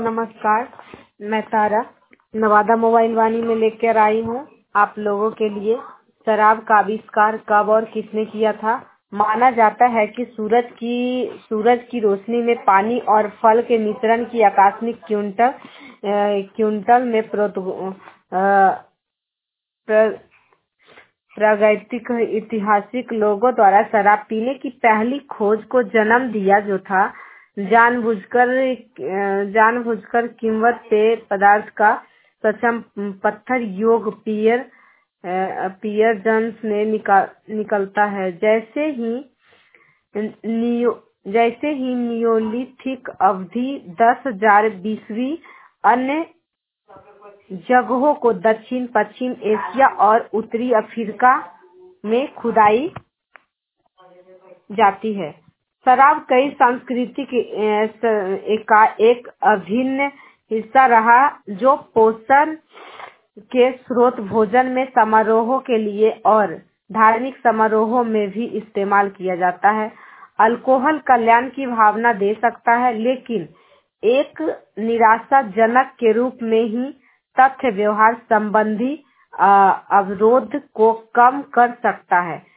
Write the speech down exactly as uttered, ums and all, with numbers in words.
नमस्कार, मैं तारा नवादा मोबाइल वाणी में लेकर आई हूँ आप लोगों के लिए। शराब का आविष्कार कब और किसने किया था? माना जाता है कि सूरज की सूरज की रोशनी में पानी और फल के मिश्रण की आकस्मिक क्विंटल क्विंटल में प्रोतो प्रागैतिक ऐतिहासिक लोगों द्वारा शराब पीने की पहली खोज को जन्म दिया, जो था जानबूझकर जानबूझकर कीमत पेय पदार्थ का सक्षम पत्थर योग पियर पियर जन्स ने निकाल निकलता है। जैसे ही नियो जैसे ही नियोलिथिक अवधि दस हजार बीसवीं अन्य जगहों को दक्षिण पश्चिम एशिया और उत्तरी अफ्रीका में खुदाई जाती है। शराब कई संस्कृति का एक अभिन्न हिस्सा रहा, जो पोषण के स्रोत, भोजन में, समारोहों के लिए और धार्मिक समारोहों में भी इस्तेमाल किया जाता है। अल्कोहल कल्याण की भावना दे सकता है, लेकिन एक निराशाजनक के रूप में ही तथ्य व्यवहार संबंधी अवरोध को कम कर सकता है।